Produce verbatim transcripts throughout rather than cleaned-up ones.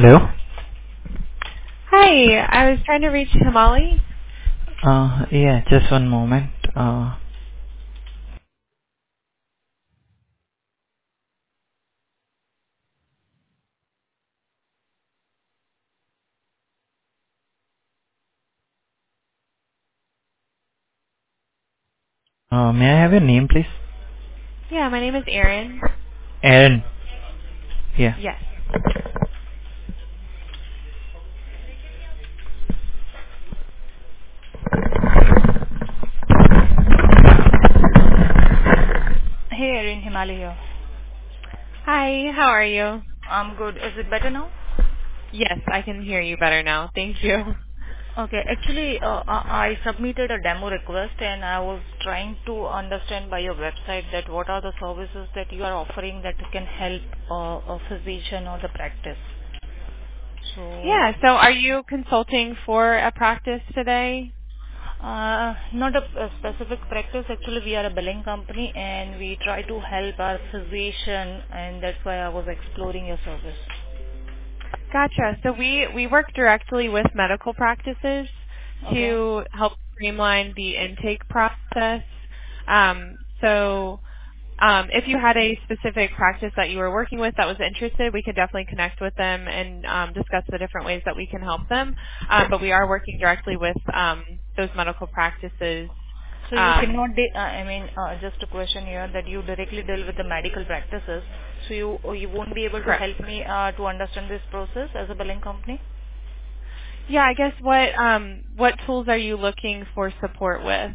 Hello. Hi, I was trying to reach Himali. Uh, yeah, just one moment. Uh, uh, may I have your name, please? Yeah, my name is Erin. Aaron. Yeah. Yes. Hey, Erin, Himali here. Hi, how are you? I'm good. Is it better now? Yes, I can hear you better now. Thank you. Okay. Actually, uh, I I submitted a demo request and I was trying to understand by your website that what are the services that you are offering that can help uh, a physician or the practice. So, Yeah, so are you consulting for a practice today? uh, not a, a specific practice. Actually, we are a billing company and we try to help our physician, and that's why I was exploring your service. Gotcha. So we, we work directly with medical practices Okay. to help streamline the intake process. Um, so um, if you had a specific practice that you were working with that was interested, we could definitely connect with them and um, discuss the different ways that we can help them. Um, but we are working directly with um, those medical practices. So you Um, cannot, de- uh, I mean, uh, just a question here that you directly deal with the medical practices. So you uh, you won't be able to correct. help me uh, to understand this process as a billing company? Yeah, I guess what um, what tools are you looking for support with?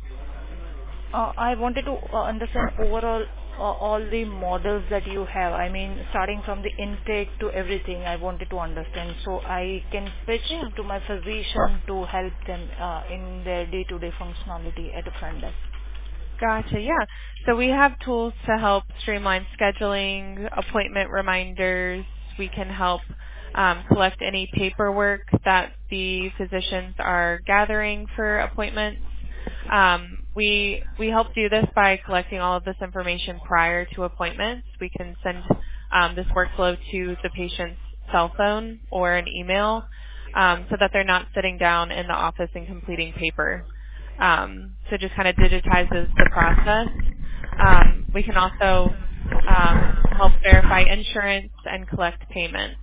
Uh, I wanted to uh, understand overall uh, all the models that you have. I mean, starting from the intake to everything, I wanted to understand so I can pitch Yeah. to my physician to help them uh, in their day-to-day functionality at the front desk. Gotcha. Yeah. So we have tools to help streamline scheduling, appointment reminders. We can help um, collect any paperwork that the physicians are gathering for appointments. Um, we we help do this by collecting all of this information prior to appointments. We can send um, this workflow to the patient's cell phone or an email um, so that they're not sitting down in the office and completing paper. Um, so it just kind of digitizes the process. Um, we can also um, help verify insurance and collect payments.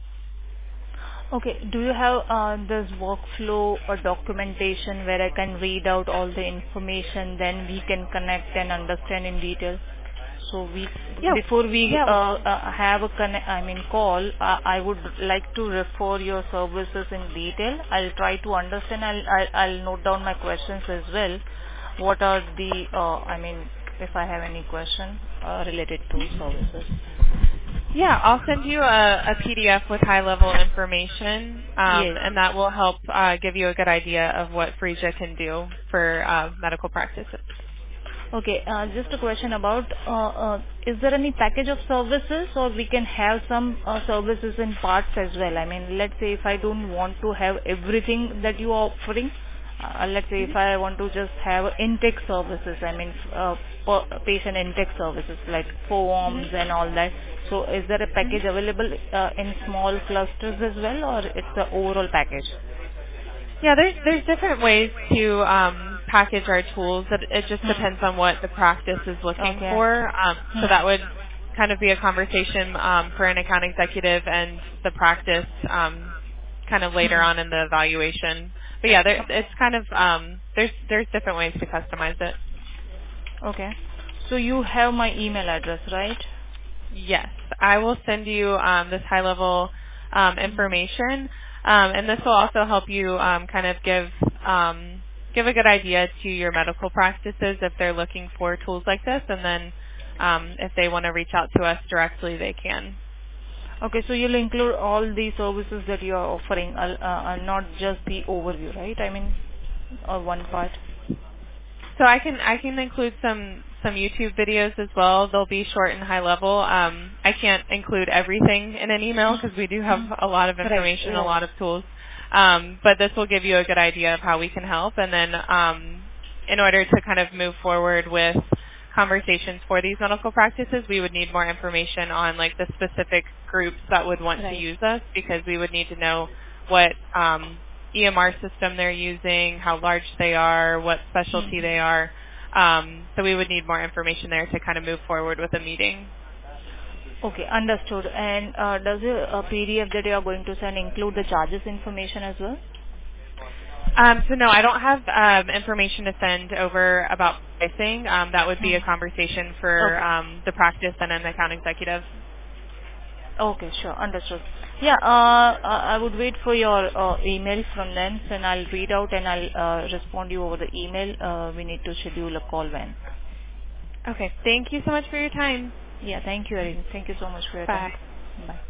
Okay. Do you have uh, this workflow or documentation where I can read out all the information, then we can connect and understand in detail? So we, Yeah, before we yeah, uh, uh, have a connect, I mean call, uh, I would like to refer your services in detail. I'll try to understand. I'll, I'll, I'll note down my questions as well. What are the, uh, I mean, if I have any question uh, related to services. yeah. I'll send you a, P D F with high-level information, um, Yes. and that will help uh, give you a good idea of what Phreesia can do for uh, medical practices. Okay. uh, Just a question about, uh, uh, is there any package of services or we can have some uh, services in parts as well? I mean, let's say if I don't want to have everything that you are offering, uh, let's say if I want to just have intake services, I mean, uh, per- patient intake services like forms and all that. So is there a package available uh, in small clusters as well, or it's the overall package? Yeah, there's there's different ways to um, package our tools. It, it just Hmm. depends on what the practice is looking Okay. for. Um, so Hmm. that would kind of be a conversation um, for an account executive and the practice um, kind of later Hmm. on in the evaluation. But yeah, there, it's kind of um, there's there's different ways to customize it. Okay. So you have my email address, right? Yes, I will send you um, this high level um, information, um, and this will also help you um, kind of give um, give a good idea to your medical practices if they're looking for tools like this, and then um, if they want to reach out to us directly, they can. Okay, so you'll include all the services that you are offering, uh, uh, not just the overview, right? I mean, or one part. So I can I can include some some YouTube videos as well. They'll be short and high level. Um, I can't include everything in an email because we do have a lot of Right. information, a Yes. lot of tools. Um, but this will give you a good idea of how we can help. And then um, in order to kind of move forward with conversations for these medical practices, we would need more information on like the specific groups that would want Right. to use us, because we would need to know what um, E M R system they're using, how large they are, what specialty Mhm. they are. Um, so we would need more information there to kind of move forward with a meeting. Okay, understood. And uh, does the uh, P D F that you are going to send include the charges information as well? Um, so no, I don't have um, information to send over about pricing. Um, that would be a Hmm. conversation for Okay. um, the practice and an account executive. Okay, sure. Understood. Yeah, uh, uh, I would wait for your uh, email from them, and I'll read out and I'll uh, respond you over the email. Uh, we need to schedule a call when. Okay. Thank you so much for your time. Yeah, thank you, Erin. Thank you so much for your time. Bye. Bye.